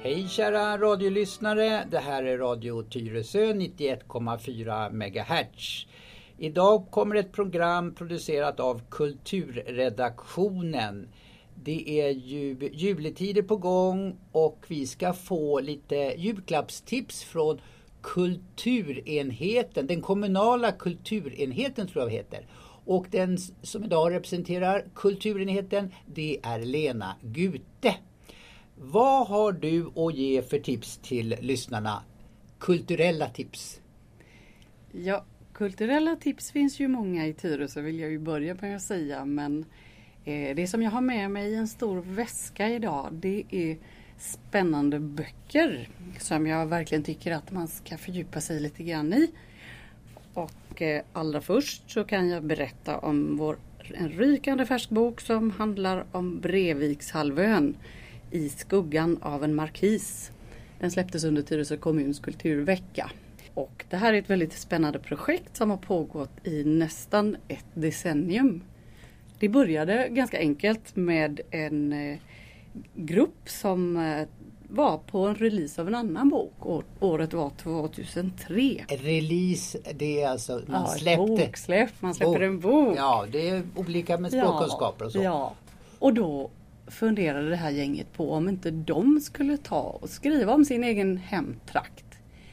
Hej kära radiolyssnare, det här är Radio Tyresö 91,4 MHz. Idag kommer ett program producerat av Kulturredaktionen. Det är juletider på gång och vi ska få lite julklappstips från kulturenheten, den kommunala kulturenheten tror jag det heter. Och den som idag representerar kulturenheten, det är Lena Gute. Vad har du att ge för tips till lyssnarna? Kulturella tips. Ja, kulturella tips finns ju många i Tyresö vill jag ju börja med att säga. Men det som jag har med mig i en stor väska idag, det är spännande böcker som jag verkligen tycker att man ska fördjupa sig lite grann i. Och allra först så kan jag berätta om en rykande färsk bok som handlar om Brevikshalvön i skuggan av en markis. Den släpptes under Tyresö kommuns kulturvecka. Och det här är ett väldigt spännande projekt som har pågått i nästan ett decennium. Det började ganska enkelt med en grupp som var på en release av en annan bok. Året var 2003. Release, det är alltså man släppte. Boksläpp, man släpper en bok. Ja, det är olika med språkkunskaper och så. Ja, och då funderade det här gänget på om inte de skulle ta och skriva om sin egen hemtrakt.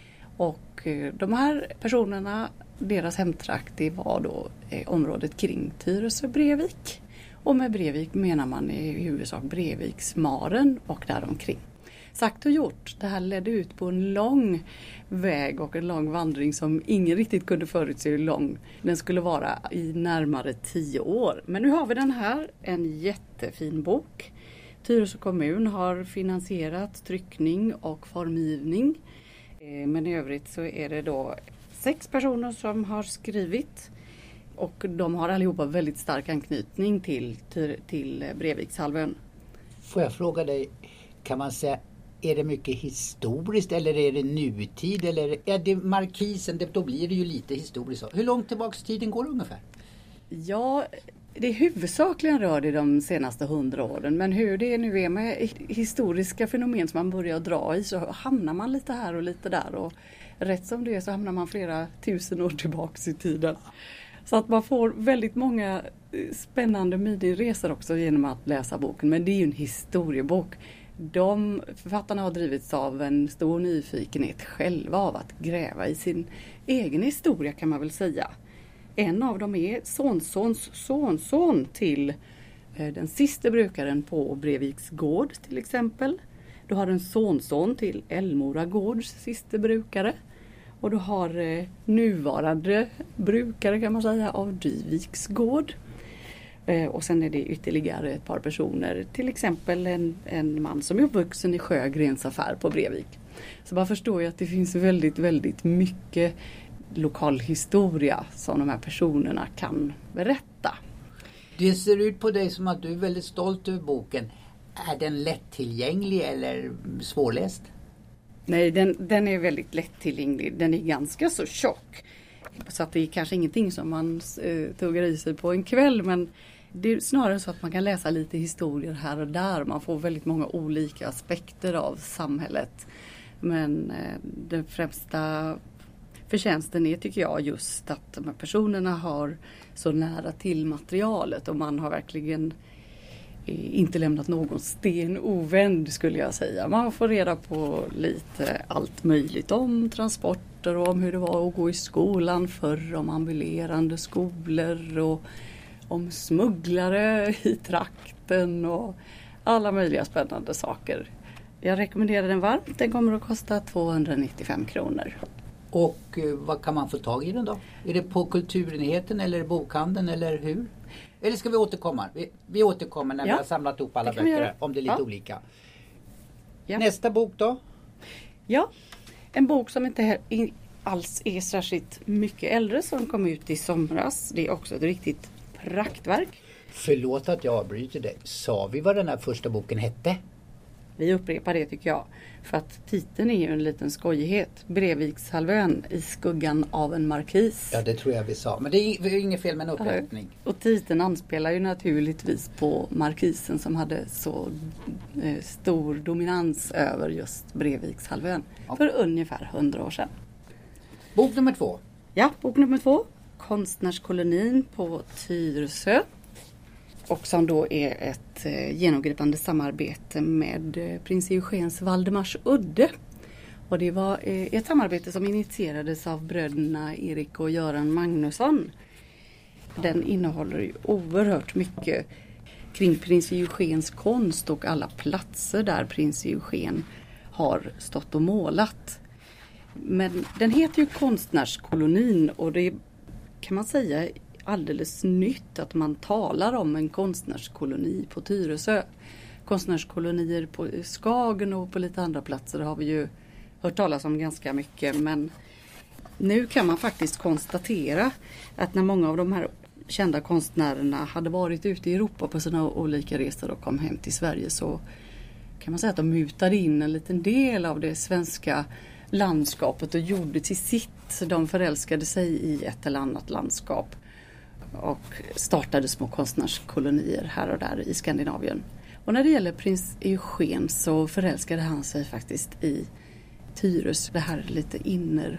Och de här personerna, deras hemtrakt, det var då området kring Tyresö Brevik. Och med Brevik menar man i huvudsak Breviksmaren och däromkring. Sagt och gjort, det här ledde ut på en lång väg och en lång vandring som ingen riktigt kunde förutse hur lång den skulle vara i närmare 10 år. Men nu har vi den här, en jättefin bok. Tyresö kommun har finansierat tryckning och formgivning. Men i övrigt så är det då 6 personer som har skrivit. Och de har allihopa väldigt stark anknytning till Brevikshalvön. Får jag fråga dig, kan man säga, är det mycket historiskt eller är det nutid eller är det markisen? Då blir det ju lite historiskt. Hur långt tillbaks tiden går det ungefär? Ja, det är huvudsakligen rör det de senaste 100 åren. Men hur det nu är med historiska fenomen som man börjar dra i så hamnar man lite här och lite där. Och rätt som det är så hamnar man flera tusen år tillbaks i tiden. Så att man får väldigt många spännande miniresor också genom att läsa boken. Men det är ju en historiebok. Författarna har drivits av en stor nyfikenhet själva av att gräva i sin egen historia kan man väl säga. En av dem är sonsons sonson till den sista brukaren på Breviks gård till exempel. Du har en sonson till Älmora gårds sista brukare. Och du har nuvarande brukare kan man säga av Dyviks gård. Och sen är det ytterligare ett par personer. Till exempel en man som är uppvuxen i Sjögrens affär på Brevik. Så man förstår ju att det finns väldigt, väldigt mycket lokal historia som de här personerna kan berätta. Det ser ut på dig som att du är väldigt stolt över boken. Är den lättillgänglig eller svårläst? Nej, den är väldigt lättillgänglig. Den är ganska så tjock. Så att det är kanske ingenting som man tuggar i sig på en kväll. Men det är snarare så att man kan läsa lite historier här och där. Man får väldigt många olika aspekter av samhället. Men den främsta förtjänsten är tycker jag just att de här personerna har så nära till materialet. Och man har verkligen inte lämnat någon sten ovänd skulle jag säga. Man får reda på lite allt möjligt om transporter och om hur det var att gå i skolan förr, om ambulerande skolor och om smugglare i trakten och alla möjliga spännande saker. Jag rekommenderar den varmt. Den kommer att kosta 295 kronor. Och vad kan man få tag i den då? Är det på kulturenheten eller bokhandeln eller hur? Eller ska vi återkomma? Vi återkommer när vi har samlat ihop alla böcker om det är lite olika. Ja. Nästa bok då? Ja, en bok som inte alls är särskilt mycket äldre som kom ut i somras. Det är också ett riktigt praktverk. Förlåt att jag avbryter dig. Sa vi vad den här första boken hette? Vi upprepar det tycker jag. För att titeln är ju en liten skojighet. Brevikshalvön i skuggan av en markis. Ja, det tror jag vi sa. Men det är inget fel med en upprepning. Och titeln anspelar ju naturligtvis på markisen som hade så stor dominans över just Brevikshalvön för ungefär 100 år sedan. Bok nummer 2. Ja, bok nummer 2. Konstnärskolonin på Tyresö. Och som då är ett genomgripande samarbete med prins Eugens Valdemars Udde. Och det var ett samarbete som initierades av bröderna Erik och Göran Magnusson. Den innehåller ju oerhört mycket kring prins Eugens konst och alla platser där prins Eugen har stått och målat. Men den heter ju Konstnärskolonin och det kan man säga alldeles nytt att man talar om en konstnärskoloni på Tyresö. Konstnärskolonier på Skagen och på lite andra platser har vi ju hört talas om ganska mycket. Men nu kan man faktiskt konstatera att när många av de här kända konstnärerna hade varit ute i Europa på sina olika resor och kom hem till Sverige så kan man säga att de mutade in en liten del av det svenska landskapet och gjorde till sitt. De förälskade sig i ett eller annat landskap och startade små konstnärskolonier här och där i Skandinavien. Och när det gäller prins Eugen så förälskade han sig faktiskt i Tyresö, det här lite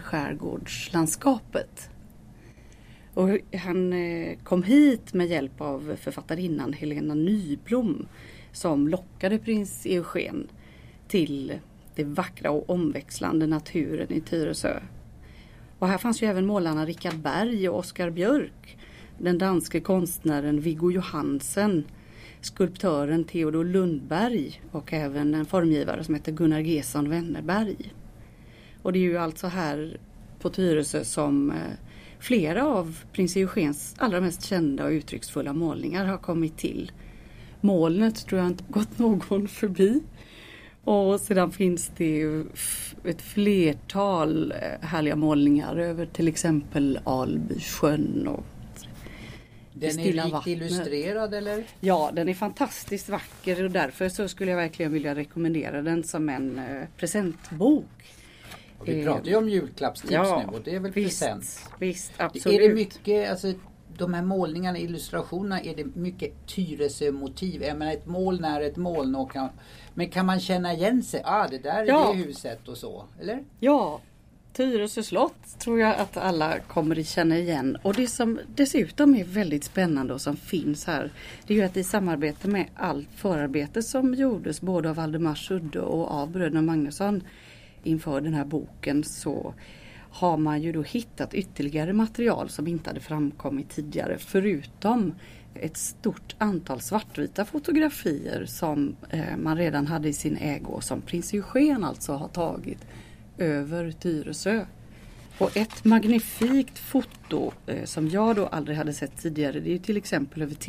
innerskärgårdslandskapet. Och han kom hit med hjälp av författarinnan Helena Nyblom som lockade prins Eugen till det vackra och omväxlande naturen i Tyresö. Och här fanns ju även målarna Richard Berg och Oskar Björk, den danske konstnären Viggo Johansen, skulptören Theodor Lundberg och även en formgivare som heter Gunnar Gesson Wennerberg. Och det är ju alltså här på Tyresö som flera av prins Eugens allra mest kända och uttrycksfulla målningar har kommit till. Molnet tror jag inte gått någon förbi. Och sedan finns det ju ett flertal härliga målningar över till exempel Albysjön och den är rikt illustrerad eller? Ja, den är fantastiskt vacker och därför så skulle jag verkligen vilja rekommendera den som en presentbok. Och vi pratar ju om julklappstips ja, nu och det är väl present. Visst, absolut. Är det mycket, alltså de här målningarna, illustrationerna, är det mycket Tyresö-motiv? Jag menar ett moln är ett moln men kan man känna igen sig? Det där är det huset och så, eller? Ja, Tyresö slott tror jag att alla kommer att känna igen. Och det som dessutom är väldigt spännande och som finns här, det är ju att i samarbete med allt förarbete som gjordes både av Valdemars Udde och av bröderna Magnusson inför den här boken så har man ju då hittat ytterligare material som inte hade framkommit tidigare förutom ett stort antal svartvita fotografier som man redan hade i sin ägo som prins Eugen alltså har tagit över Tyresö. Och ett magnifikt foto som jag då aldrig hade sett tidigare, det är ju till exempel över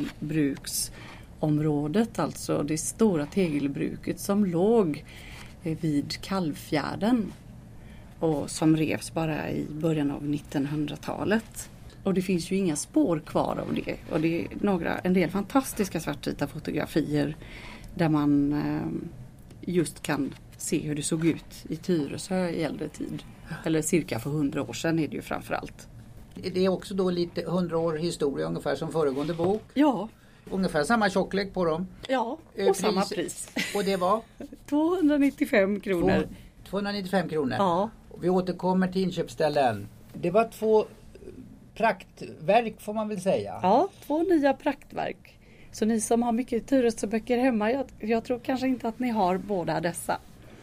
tegelbruksområdet, alltså det stora tegelbruket som låg vid Kalvfjärden och som revs bara i början av 1900-talet. Och det finns ju inga spår kvar av det. Och det är en del fantastiska svartvita fotografier där man just kan se hur det såg ut i Tyresö i äldre tid. Eller cirka för 100 år sedan är det ju framförallt. Det är också då lite 100 år historia ungefär som föregående bok. Ja. Ungefär samma tjocklek på dem. Ja, och samma pris. Och det var? 295 kronor. 295 kronor. Ja. Vi återkommer till inköpsställen. Det var 2 praktverk får man väl säga. Ja, 2 nya praktverk. Så ni som har mycket Tyresöböcker hemma, jag tror kanske inte att ni har båda dessa.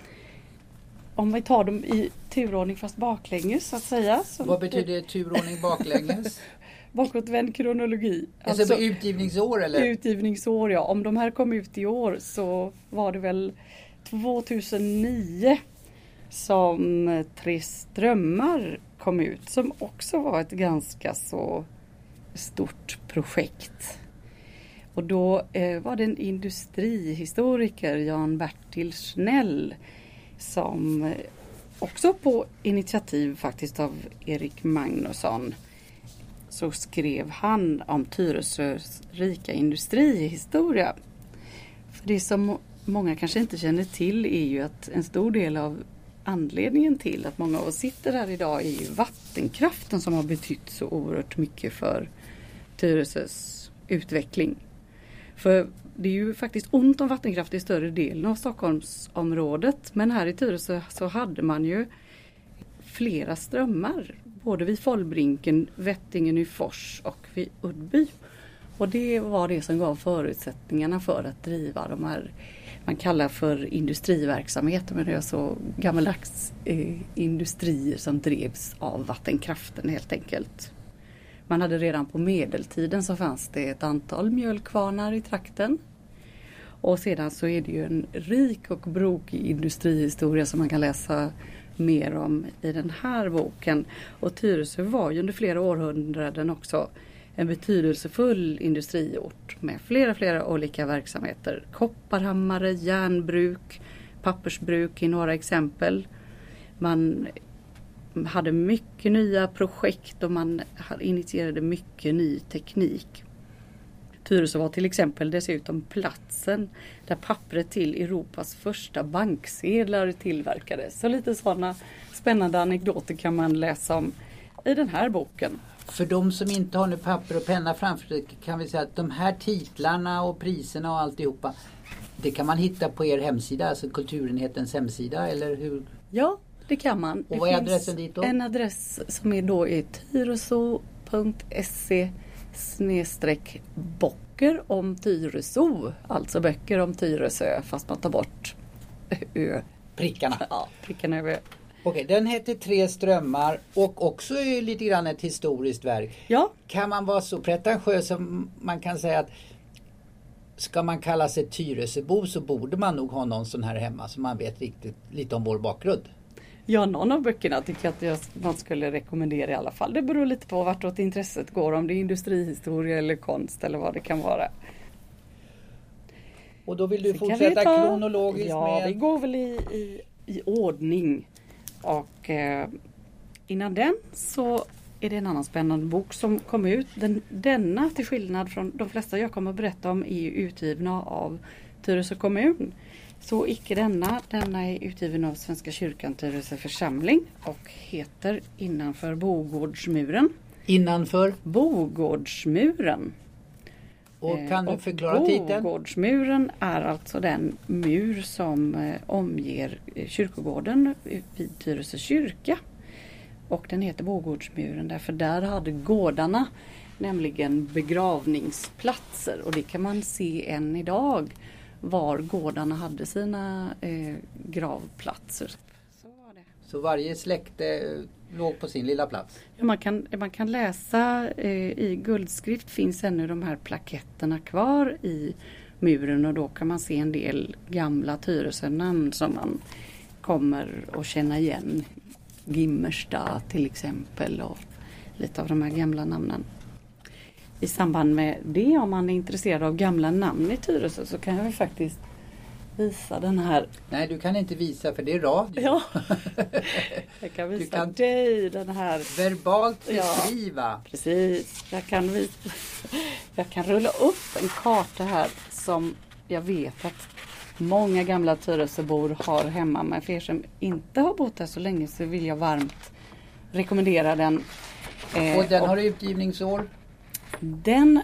Om vi tar dem i turordning fast baklänges så att säga. Vad betyder turordning baklänges? Bakåtvänd kronologi. Alltså utgivningsår eller? Utgivningsår, ja. Om de här kom ut i år så var det väl 2009 som Tre strömmar kom ut. Som också var ett ganska så stort projekt. Och då var det en industrihistoriker, Jan-Bertil Schnell, som också på initiativ faktiskt av Erik Magnusson så skrev han om Tyresös rika industrihistoria. För det som många kanske inte känner till är ju att en stor del av anledningen till att många av oss sitter här idag är ju vattenkraften som har betytt så oerhört mycket för Tyresös utveckling. För det är ju faktiskt ont om vattenkraft i större delen av Stockholmsområdet. Men här i Tyresö så hade man ju flera strömmar. Både vid Follbrinken, Vättingen, Nyfors och vid Uddby. Och det var det som gav förutsättningarna för att driva de här, man kallar för industriverksamheter, men det är så gammaldags industrier som drevs av vattenkraften helt enkelt. Man hade redan på medeltiden så fanns det ett antal mjölkvarnar i trakten. Och sedan så är det ju en rik och brokig industrihistoria som man kan läsa mer om i den här boken. Och Tyresö var ju under flera århundraden också en betydelsefull industriort med flera olika verksamheter. Kopparhammare, järnbruk, pappersbruk i några exempel. Man hade mycket nya projekt och man initierade mycket ny teknik. Tyresö var till exempel dessutom platsen där pappret till Europas första banksedlar tillverkades. Så lite sådana spännande anekdoter kan man läsa om i den här boken. För de som inte har nu papper och penna framför sig kan vi säga att de här titlarna och priserna och alltihopa, det kan man hitta på er hemsida, alltså Kulturenhetens hemsida, eller hur? Ja, det kan man. Och vad är adressen dit då? En adress som är då är tyreso.se/böcker om Tyresö. Alltså böcker om Tyresö fast man tar bort ö. Prickarna. Ja, prickarna över. Okej, den heter Tre strömmar och också är lite grann ett historiskt verk. Ja. Kan man vara så pretentiös som man kan säga att ska man kalla sig Tyresöbo så borde man nog ha någon sån här hemma så man vet riktigt lite om vår bakgrund. Ja, någon av böckerna tycker jag att man skulle rekommendera i alla fall. Det beror lite på vartåt intresset går, om det är industrihistoria eller konst eller vad det kan vara. Och då vill du fortsätta kronologiskt med... Ja, vi går väl i ordning. Och innan den så är det en annan spännande bok som kom ut. Denna, till skillnad från de flesta jag kommer att berätta om, är utgivna av Tyresö kommun. Så icke denna är utgiven av Svenska kyrkan Tyresö församling och heter Innanför Bogårdsmuren. Innanför? Bogårdsmuren. Och kan du förklara titeln? Bogårdsmuren är alltså den mur som omger kyrkogården vid Tyresö kyrka. Och den heter Bogårdsmuren därför där hade gårdarna nämligen begravningsplatser. Och det kan man se än idag var gårdarna hade sina gravplatser. Så var det. Så varje släkte låg på sin lilla plats? Ja, man kan läsa i guldskrift finns ännu de här plaketterna kvar i muren och då kan man se en del gamla Tyresö-namn som man kommer att känna igen. Gimmersta till exempel och lite av de här gamla namnen. I samband med det, om man är intresserad av gamla namn i Tyresö så kan jag faktiskt visa den här. Nej, du kan inte visa för det är radio. Ja, jag kan visa dig den här. Verbalt beskriva. Ja, precis, jag kan rulla upp en karta här som jag vet att många gamla Tyresöbor har hemma. Men för er som inte har bott här så länge så vill jag varmt rekommendera den. Och den har utgivningsår? Den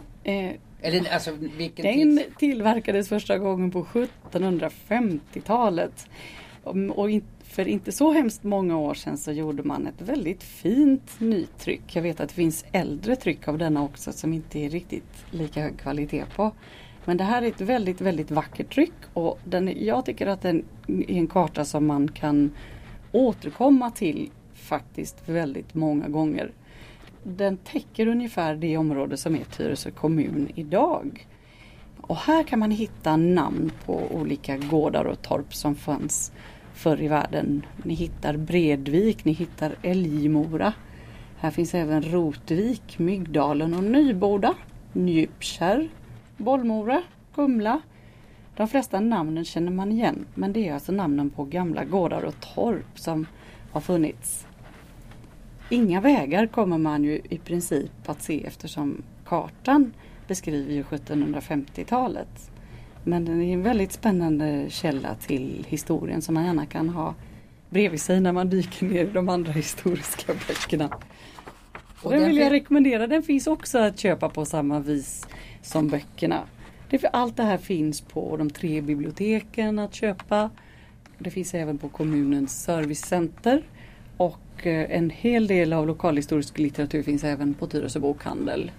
tillverkades första gången på 1750-talet. Och för inte så hemskt många år sedan så gjorde man ett väldigt fint nytryck. Jag vet att det finns äldre tryck av denna också som inte är riktigt lika hög kvalitet på. Men det här är ett väldigt, väldigt vackert tryck och jag tycker att den är en karta som man kan återkomma till faktiskt väldigt många gånger. Den täcker ungefär det område som är Tyresö kommun idag. Och här kan man hitta namn på olika gårdar och torp som fanns förr i världen. Ni hittar Bredvik, ni hittar Älgmora. Här finns även Rotvik, Myggdalen och Nyboda, Djupkärr, Bollmora, Kumla. De flesta namnen känner man igen, men det är alltså namnen på gamla gårdar och torp som har funnits. Inga vägar kommer man ju i princip att se eftersom kartan beskriver ju 1750-talet. Men den är en väldigt spännande källa till historien som man gärna kan ha bredvid sig när man dyker ner i de andra historiska böckerna. Och den vill jag rekommendera. Den finns också att köpa på samma vis som böckerna. Allt det här finns på de 3 biblioteken att köpa. Det finns även på kommunens servicecenter. Och en hel del av lokalhistorisk litteratur finns även på Tyresö bokhandel.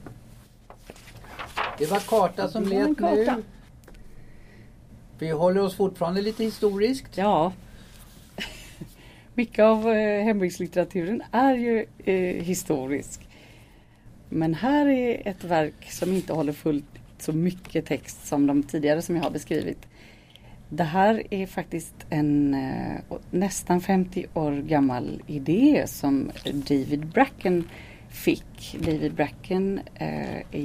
Det var karta som lät nu. Vi håller oss fortfarande lite historiskt. Ja. Mycket av hembygdslitteraturen är ju historisk. Men här är ett verk som inte håller fullt så mycket text som de tidigare som jag har beskrivit. Det här är faktiskt en nästan 50 år gammal idé som David Bracken fick. David Bracken är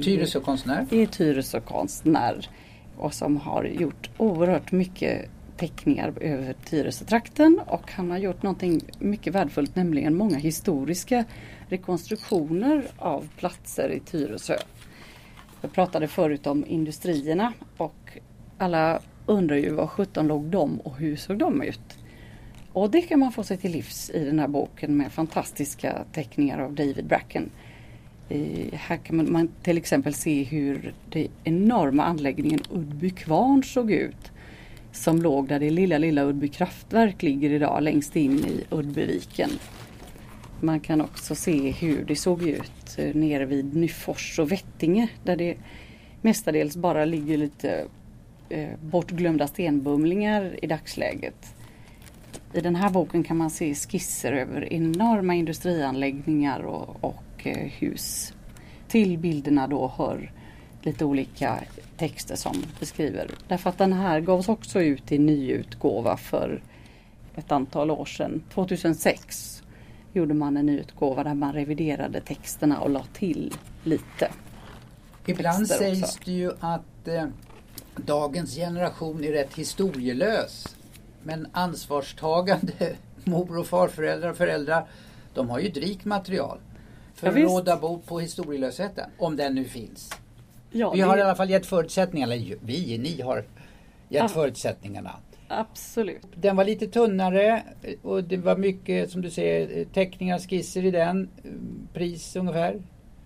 Tyresö-konstnär och som har gjort oerhört mycket teckningar över Tyresö-trakten, och han har gjort någonting mycket värdefullt, nämligen många historiska rekonstruktioner av platser i Tyresö. Jag pratade förut om industrierna och alla undrar ju vad 17 låg de och hur såg de ut. Och det kan man få sig till livs i den här boken med fantastiska teckningar av David Bracken. Här kan man till exempel se hur den enorma anläggningen Uddby kvarn såg ut, som låg där det lilla Uddby kraftverk ligger idag längst in i Uddbyviken. Man kan också se hur det såg ut nere vid Nyfors och Vettinge, där det mestadels bara ligger lite bortglömda stenbumlingar i dagsläget. I den här boken kan man se skisser över enorma industrianläggningar och hus. Till bilderna då hör lite olika texter som beskriver. Därför att den här gavs också ut i nyutgåva för ett antal år sedan. 2006 gjorde man en nyutgåva där man reviderade texterna och la till lite. Ibland sägs det ju att dagens generation är rätt historielös. Men ansvarstagande mor- och farföräldrar och föräldrar, de har ju ett rikt material för att råda bot på historielösheten, om den nu finns. Ja, vi har i alla fall gett förutsättningarna, eller ni har gett förutsättningarna. Absolut. Den var lite tunnare och det var mycket, som du säger, teckningar, skisser i den. Pris ungefär?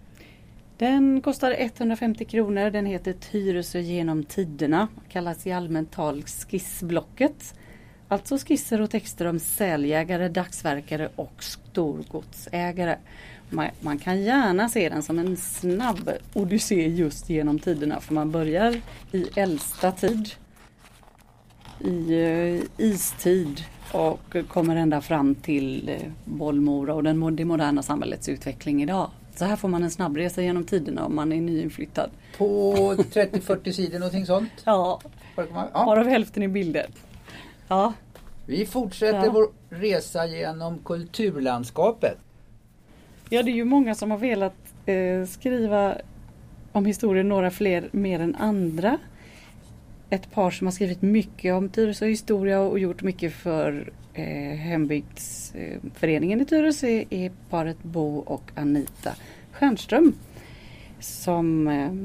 Den kostar 150 kronor. Den heter Tyresö genom tiderna. Kallas i allmänt tal Skissblocket. Alltså skisser och texter om säljägare, dagsverkare och storgodsägare. Man kan gärna se den som en snabb odyssé just genom tiderna. För man börjar i äldsta tid, i istid, och kommer ända fram till Bollmora och det moderna samhällets utveckling idag. Så här får man en snabbresa genom tiderna om man är nyinflyttad. På 30-40 sidor någonting sånt? Ja, varav hälften i bilder. Ja. Vi fortsätter vår resa genom kulturlandskapet. Ja, det är ju många som har velat skriva om historien, några fler mer än andra. Ett par som har skrivit mycket om Tyresö historia och gjort mycket för hembygdsföreningen i Tyresö är paret Bo och Anita Stjernström, som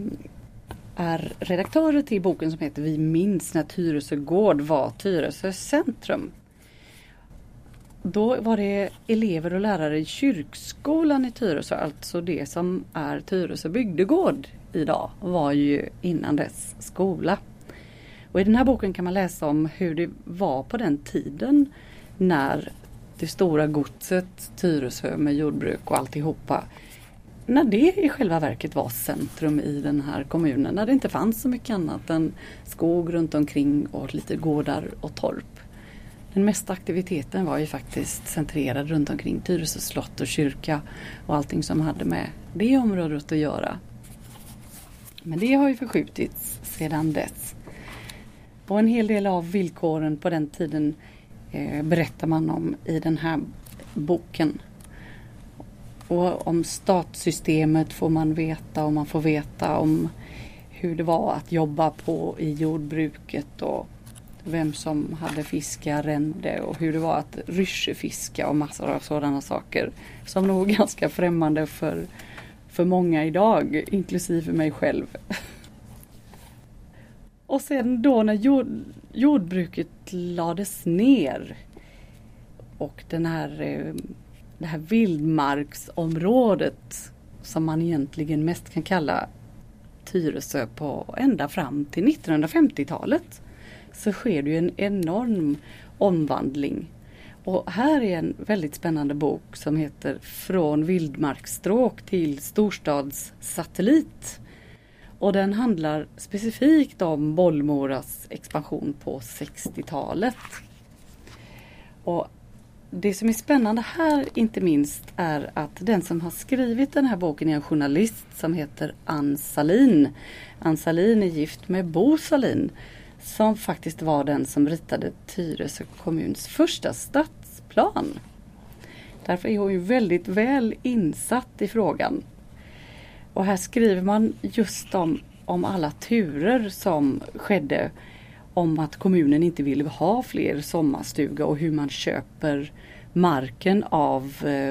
är redaktörer till boken som heter Vi minns när Tyresö gård var Tyresö centrum. Då var det elever och lärare i kyrkskolan i Tyresö, alltså det som är Tyresö bygdegård idag, var ju innan dess skola. Och i den här boken kan man läsa om hur det var på den tiden när det stora godset Tyresö med jordbruk och alltihopa, när det i själva verket var centrum i den här kommunen, när det inte fanns så mycket annat än skog runt omkring och lite gårdar och torp. Den mesta aktiviteten var ju faktiskt centrerad runt omkring Tyresö slott och kyrka och allting som hade med det området att göra. Men det har ju förskjutits sedan dess. Och en hel del av villkoren på den tiden berättar man om i den här boken. Och om statssystemet får man veta, och man får veta om hur det var att jobba i jordbruket och vem som hade fiskearrende och hur det var att ryssefiska och massor av sådana saker som nog är ganska främmande för många idag, inklusive mig själv. Och sen då när jordbruket lades ner och det här vildmarksområdet som man egentligen mest kan kalla Tyresö på ända fram till 1950-talet, så sker det ju en enorm omvandling. Och här är en väldigt spännande bok som heter Från vildmarksstråk till storstadssatellit. Och den handlar specifikt om Bollmoras expansion på 60-talet. Och det som är spännande här inte minst är att den som har skrivit den här boken är en journalist som heter Ann Sahlin. Ann Sahlin är gift med Bo Sahlin som faktiskt var den som ritade Tyresö kommuns första stadsplan. Därför är hon ju väldigt väl insatt i frågan. Och här skriver man just om alla turer som skedde, om att kommunen inte ville ha fler sommarstuga och hur man köper marken av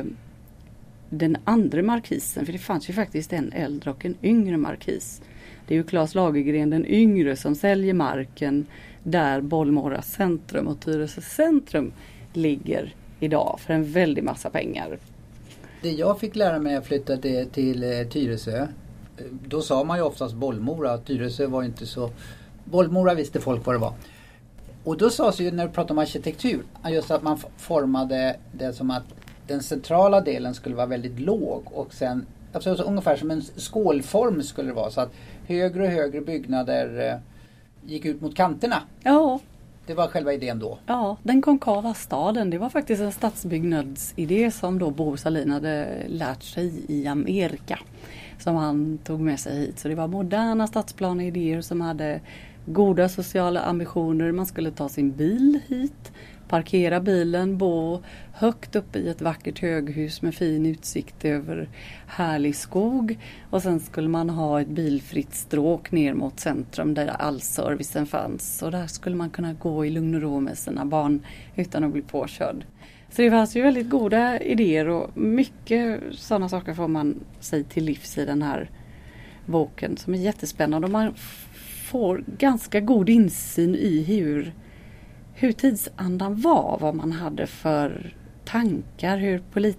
den andra markisen. För det fanns ju faktiskt en äldre och en yngre markis. Det är ju Claes Lagergren den yngre som säljer marken där Bollmora centrum och Tyresö centrum ligger idag för en väldig massa pengar. Det jag fick lära mig när jag flyttade till Tyresö, då sa man ju oftast Bollmora. Tyresö var inte så... Bollmora visste folk vad det var. Och då sades ju när du pratade om arkitektur, just att man formade det som att den centrala delen skulle vara väldigt låg och sen, alltså ungefär som en skålform skulle det vara, så att högre och högre byggnader gick ut mot kanterna. Ja. Det var själva idén då. Ja, den konkava staden, det var faktiskt en stadsbyggnadsidé som då Bo Sahlin hade lärt sig i Amerika. Som han tog med sig hit. Så det var moderna stadsplaneidéer som hade goda sociala ambitioner. Man skulle ta sin bil hit, parkera bilen, bo högt uppe i ett vackert höghus med fin utsikt över härlig skog. Och sen skulle man ha ett bilfritt stråk ner mot centrum där all servicen fanns. Och där skulle man kunna gå i lugn och ro med sina barn utan att bli påkörd. Så det fanns ju väldigt goda idéer och mycket sådana saker får man sig till livs i den här boken som är jättespännande. Och man får ganska god insyn i hur tidsandan var, vad man hade för tankar,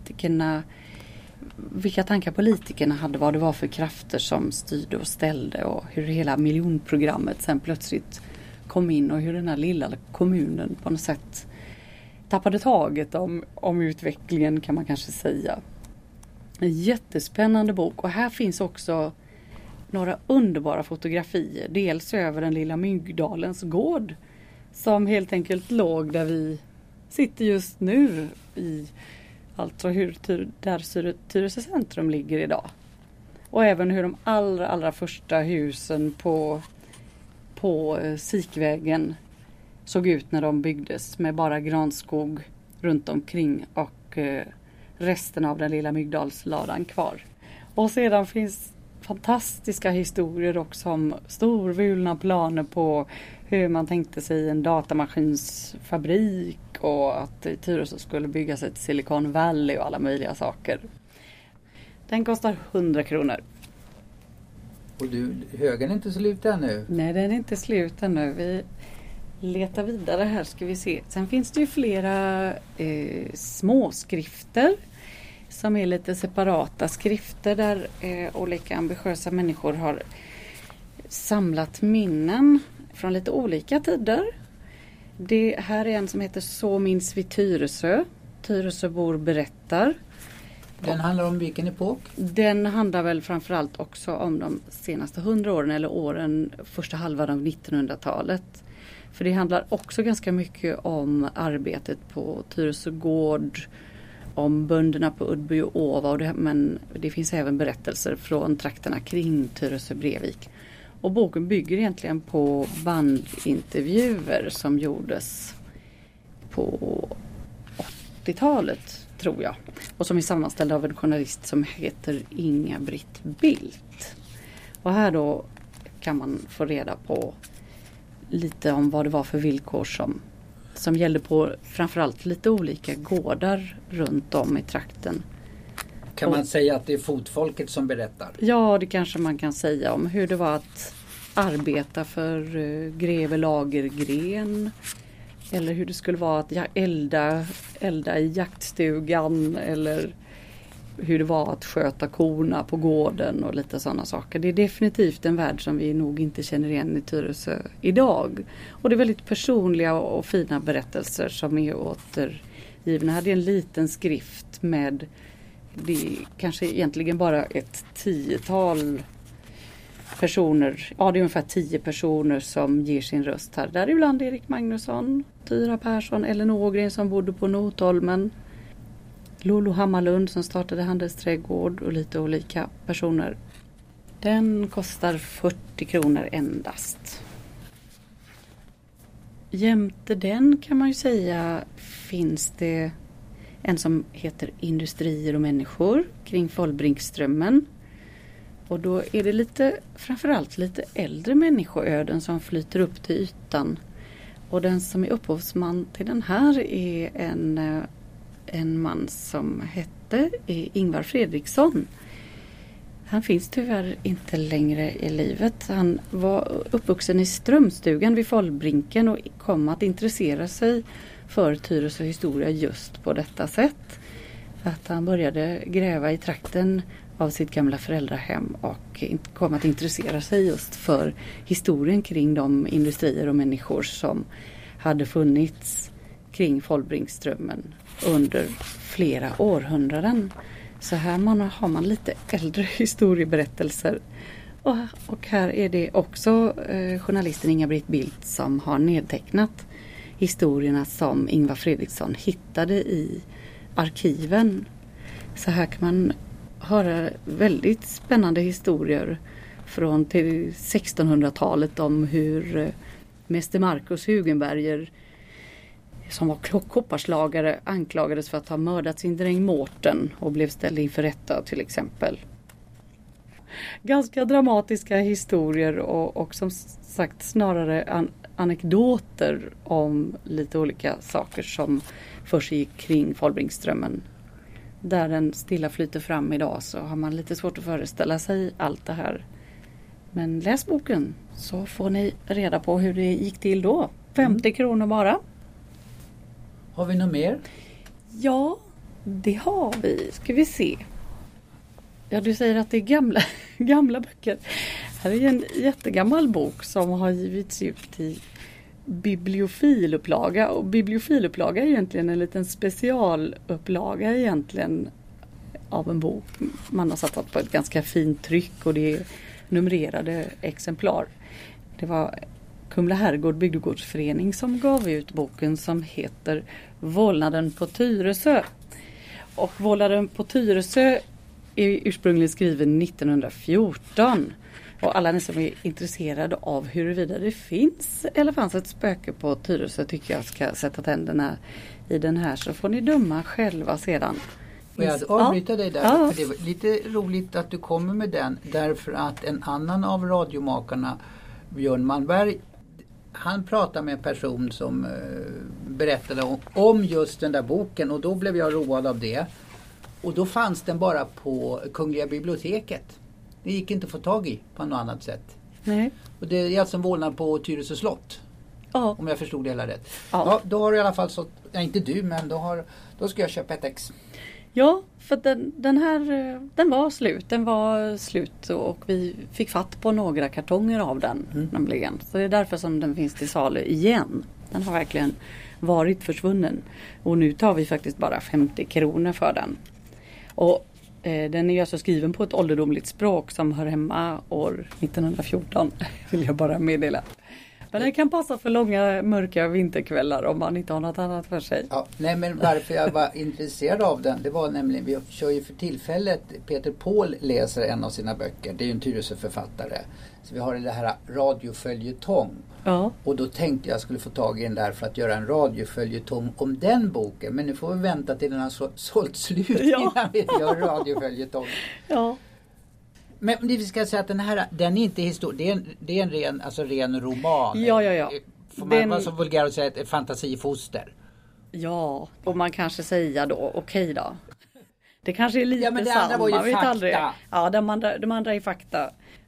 vilka tankar politikerna hade, vad det var för krafter som styrde och ställde och hur hela miljonprogrammet sen plötsligt kom in och hur den här lilla kommunen på något sätt tappade taget om utvecklingen, kan man kanske säga. En jättespännande bok, och här finns också några underbara fotografier. Dels över den lilla Myggdalens gård som helt enkelt låg där vi sitter just nu, alltså där Tyresö centrum ligger idag. Och även hur de allra första husen på Sikvägen såg ut när de byggdes, med bara granskog runt omkring och resten av den lilla Myggdalsladan kvar. Och sedan finns fantastiska historier också om storvulna planer på hur man tänkte sig en datamaskinsfabrik och att i Tyresö skulle byggas ett Silicon Valley och alla möjliga saker. Den kostar 100 kronor. Och högen är inte slut ännu? Nej, den är inte slut ännu. Vi letar vidare här, ska vi se. Sen finns det ju flera småskrifter som är lite separata skrifter där olika ambitiösa människor har samlat minnen från lite olika tider. Det här är en som heter Så minns vi Tyresö. Tyresöbor berättar. Den handlar om vilken epok? Den handlar väl framförallt också om de senaste 100 åren eller åren, första halvan av 1900-talet. För det handlar också ganska mycket om arbetet på Tyresö gård, om bönderna på Uddby och Åva, men det finns även berättelser från trakterna kring Tyresö Brevik. Och boken bygger egentligen på bandintervjuer som gjordes på 80-talet, tror jag. Och som är sammanställda av en journalist som heter Inga-Britt Bildt. Och här då kan man få reda på lite om vad det var för villkor som gällde på framförallt lite olika gårdar runt om i trakten. Kan man säga att det är fotfolket som berättar? Ja, det kanske man kan säga om hur det var att arbeta för greve Lagergren. Eller hur det skulle vara att elda i jaktstugan. Eller hur det var att sköta korna på gården och lite sådana saker. Det är definitivt en värld som vi nog inte känner igen i Tyresö idag. Och det är väldigt personliga och fina berättelser som är återgivna. Här är en liten skrift med det kanske egentligen bara ett 10-tal personer. Ja, det är ungefär 10 personer som ger sin röst här. Där är ibland Erik Magnusson, Tyra Persson, Ellen Ågren som bodde på Notholmen. Lolo Hammarlund som startade Handelsträdgård och lite olika personer. Den kostar 40 kronor endast. Jämte den kan man ju säga finns det en som heter Industrier och människor kring Follbrinkströmmen. Och då är det framförallt lite äldre människoöden som flyter upp till ytan. Och den som är upphovsman till den här är en man som hette Ingvar Fredriksson. Han finns tyvärr inte längre i livet. Han var uppvuxen i Strömstugan vid Follbrinken och kom att intressera sig för Tyresö historia just på detta sätt. Att han började gräva i trakten av sitt gamla föräldrahem och kom att intressera sig just för historien kring de industrier och människor som hade funnits kring Follbrinkströmmen under flera århundraden. Så här har man lite äldre historieberättelser. Och här är det också journalisten Inga-Britt Bildt som har nedtecknat historierna som Ingvar Fredriksson hittade i arkiven. Så här kan man höra väldigt spännande historier från till 1600-talet om hur mäster Marcus Hugenberger som var kopparslagare anklagades för att ha mördat sin dräng Mårten och blev ställd inför rätta till exempel. Ganska dramatiska historier och som sagt snarare anekdoter om lite olika saker som försiggick kring Follbrinkströmmen. Där den stilla flyter fram idag så har man lite svårt att föreställa sig allt det här. Men läs boken så får ni reda på hur det gick till då. 50 kronor bara. Har vi något mer? Ja, det har vi. Ska vi se. Ja, du säger att det är gamla böcker. Här är en jättegammal bok som har givits ut i bibliofilupplaga. Och bibliofilupplaga är egentligen en liten specialupplaga egentligen av en bok. Man har satt på ett ganska fint tryck och det är numrerade exemplar. Det var Kumla Herrgård bygdegårdsförening som gav ut boken som heter Vålnaden på Tyresö. Och Vålnaden på Tyresö är ursprungligen skriven 1914. Och alla ni som är intresserade av huruvida det finns eller fanns ett spöke på Tyresö tycker jag ska sätta tänderna i den här så får ni döma själva sedan. Och jag avbryter dig där, för det var lite roligt att du kommer med den därför att en annan av radiomakarna, Björn Malmberg, han pratade med en person som berättade om just den där boken och då blev jag road av det. Och då fanns den bara på Kungliga biblioteket. Det gick inte att få tag i på något annat sätt. Nej. Och det är alltså en vålnad på Tyresö slott. Ja. Om jag förstod det hela rätt. Ja. Ja, då har du i alla fall så, ja, inte du men då ska jag köpa ett ex. Ja, för den var slut och vi fick fatt på några kartonger av den nämligen. Så det är därför som den finns till salu igen. Den har verkligen varit försvunnen. Och nu tar vi faktiskt bara 50 kronor för den. Och den är ju alltså skriven på ett ålderdomligt språk som hör hemma år 1914 vill jag bara meddela. Men den kan passa för långa mörka vinterkvällar om man inte har något annat för sig. Ja, nej men varför jag var intresserad av den, det var nämligen, vi kör ju för tillfället, Peter Paul läser en av sina böcker, det är ju en Tyresö-författare. Så vi har det här radioföljetong. Ja. Och då tänkte jag skulle få tag i den där för att göra en radioföljetong om den boken. Men nu får vi vänta till den har sålt slut innan vi gör radioföljetong. Ja. Men vi ska säga att den är inte historia, det är en ren roman. Ja. Får man vara så vulgär och säga ett fantasifoster? Ja, och man kanske säga då, okej då. Det kanske är lite men det andra var ju man vet fakta. Aldrig. Ja, de andra är fakta.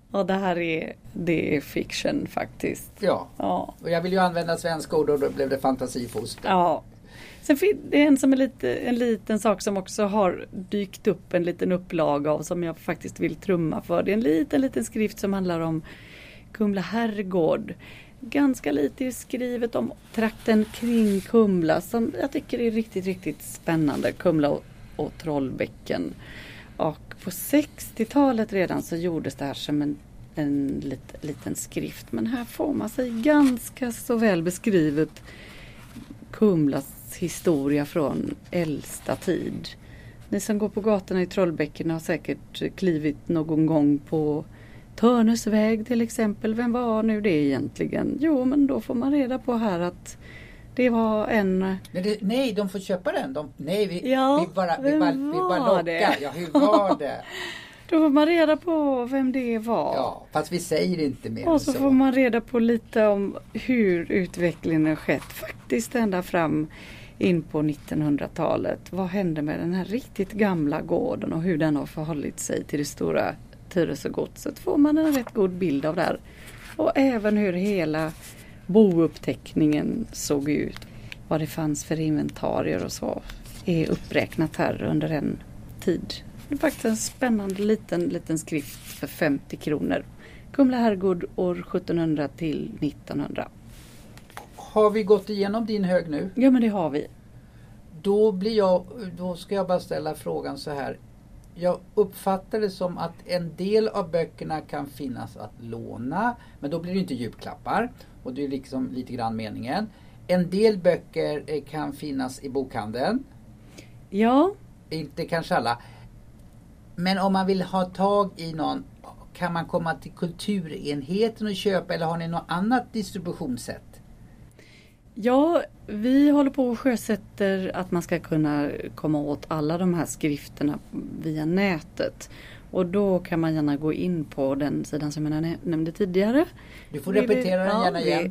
Och det är fiction faktiskt. Ja. Ja. Och jag vill ju använda svenska ord och då blev det fantasifoster. Ja. Sen finns det en som är en liten sak som också har dykt upp en liten upplaga av som jag faktiskt vill trumma för. Det är en liten skrift som handlar om Kumla herrgård. Ganska lite skrivet om trakten kring Kumla som jag tycker är riktigt, riktigt spännande. Kumla och Trollbäcken. Och på 60-talet redan så gjordes det här som en liten skrift. Men här får man sig ganska så väl beskrivet Kumlas historia från äldsta tid. Ni som går på gatorna i Trollbäcken har säkert klivit någon gång på Törnäsväg till exempel. Vem var nu det egentligen? Jo, men då får man reda på här att det var en... Nej, de får köpa den. Vi bara lockar. Det? Ja, hur var det? Då får man reda på vem det var. Ja, fast vi säger inte mer. Och så får man reda på lite om hur utvecklingen har skett. Faktiskt ända fram in på 1900-talet. Vad hände med den här riktigt gamla gården och hur den har förhållit sig till det stora Tyresögodset. Får man en rätt god bild av det här. Och även hur hela bouppteckningen såg ut. Vad det fanns för inventarier och så är uppräknat här under en tid. Det är faktiskt en spännande liten skrift för 50 kronor. Kumla herrgård år 1700 till 1900. Har vi gått igenom din hög nu? Ja, men det har vi. Då ska jag bara ställa frågan så här. Jag uppfattar det som att en del av böckerna kan finnas att låna. Men då blir det inte djupklappar. Och det är liksom lite grann meningen. En del böcker kan finnas i bokhandeln. Ja. Inte kanske alla. Men om man vill ha tag i någon, kan man komma till kulturenheten och köpa eller har ni något annat distributionssätt? Ja, vi håller på och sjösätter att man ska kunna komma åt alla de här skrifterna via nätet. Och då kan man gärna gå in på den sidan som jag nämnde tidigare. Du får repetera den gärna igen.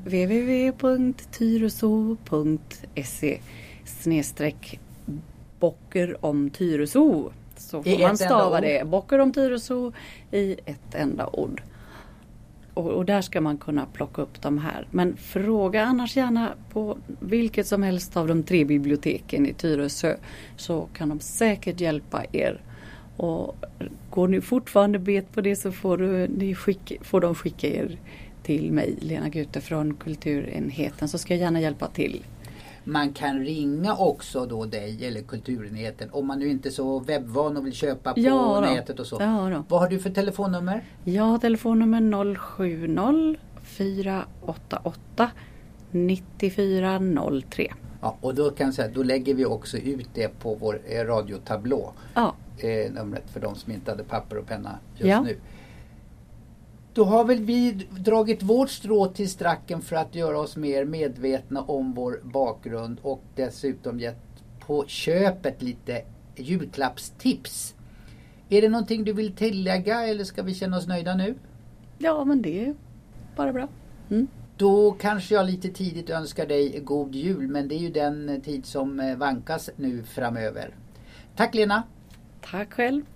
www.tyresö.se/bocker om Tyresö. Så får man stava det. Bocker om Tyresö i ett enda ord. Och där ska man kunna plocka upp de här. Men fråga annars gärna på vilket som helst av de 3 biblioteken i Tyresö. Så kan de säkert hjälpa er. Och går ni fortfarande bet på det så får de skicka er till mig, Lena Gute från kulturenheten. Så ska jag gärna hjälpa till. Man kan ringa också då dig eller kulturenheten om man nu inte är så webbvan och vill köpa på nätet och så. Ja då. Vad har du för telefonnummer? Jag har telefonnummer 070 488 9403. Ja, och då kan jag säga, då lägger vi också ut det på vår radiotablå. Ja. Numret för de som inte hade papper och penna just nu. Då har väl vi dragit vårt strå till stracken för att göra oss mer medvetna om vår bakgrund och dessutom gett på köpet lite julklappstips. Är det någonting du vill tillägga eller ska vi känna oss nöjda nu? Ja, men det är bara bra. Då kanske jag lite tidigt önskar dig god jul, men det är ju den tid som vankas nu framöver. Tack Lena! Tack själv!